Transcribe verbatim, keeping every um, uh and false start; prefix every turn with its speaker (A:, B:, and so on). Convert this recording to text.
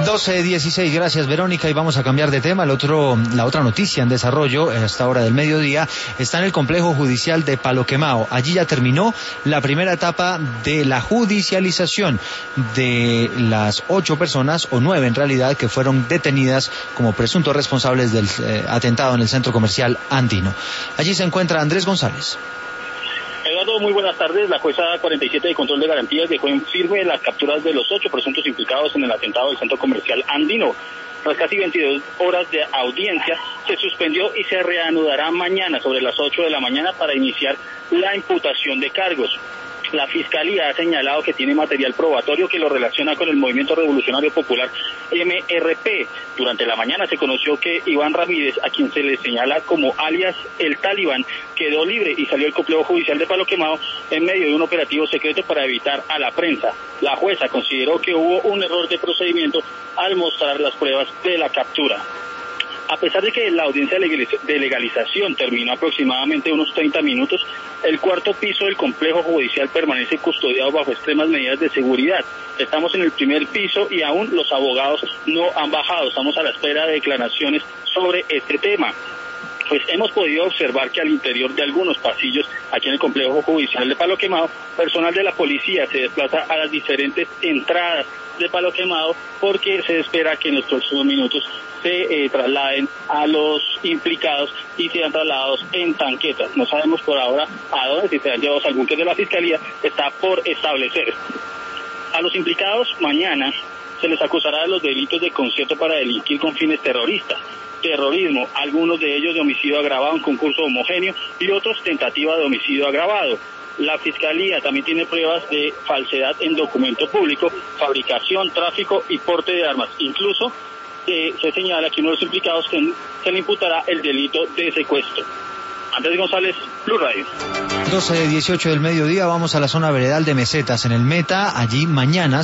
A: doce dieciséis, gracias Verónica, y vamos a cambiar de tema. El otro, la otra noticia en desarrollo a esta hora del mediodía está en el complejo judicial de Palo Quemado. Allí ya terminó la primera etapa de la judicialización de las ocho personas, o nueve en realidad, que fueron detenidas como presuntos responsables del eh, atentado en el centro comercial Andino. Allí se encuentra Andrés González.
B: Eduardo, muy buenas tardes. La jueza cuarenta y siete de control de garantías dejó en firme las capturas de los ocho presuntos implicados en el atentado del centro comercial Andino. Tras casi veintidós horas de audiencia, se suspendió y se reanudará mañana sobre las ocho de la mañana para iniciar la imputación de cargos. La Fiscalía ha señalado que tiene material probatorio que lo relaciona con el Movimiento Revolucionario Popular M R P. Durante la mañana se conoció que Iván Ramírez, a quien se le señala como alias el Talibán, quedó libre y salió del complejo judicial de Palo Quemado en medio de un operativo secreto para evitar a la prensa. La jueza consideró que hubo un error de procedimiento al mostrar las pruebas de la captura. A pesar de que la audiencia de legalización terminó aproximadamente unos treinta minutos, el cuarto piso del complejo judicial permanece custodiado bajo extremas medidas de seguridad. Estamos en el primer piso y aún los abogados no han bajado. Estamos a la espera de declaraciones sobre este tema. Pues hemos podido observar que al interior de algunos pasillos, aquí en el complejo judicial de Palo Quemado, personal de la policía se desplaza a las diferentes entradas de Palo Quemado porque se espera que en los próximos minutos se eh, trasladen a los implicados y sean trasladados en tanquetas. No sabemos por ahora a dónde, si serán llevados a algún que de la Fiscalía está por establecer. A los implicados mañana se les acusará de los delitos de concierto para delinquir con fines terroristas, terrorismo, algunos de ellos de homicidio agravado en concurso homogéneo y otros tentativa de homicidio agravado. La Fiscalía también tiene pruebas de falsedad en documento público, fabricación, tráfico y porte de armas. Incluso eh, se señala que uno de los implicados se, se le imputará el delito de secuestro. Andrés González, Blue Radio.
A: doce dieciocho del mediodía, vamos a la zona veredal de Mesetas, en el Meta. Allí mañana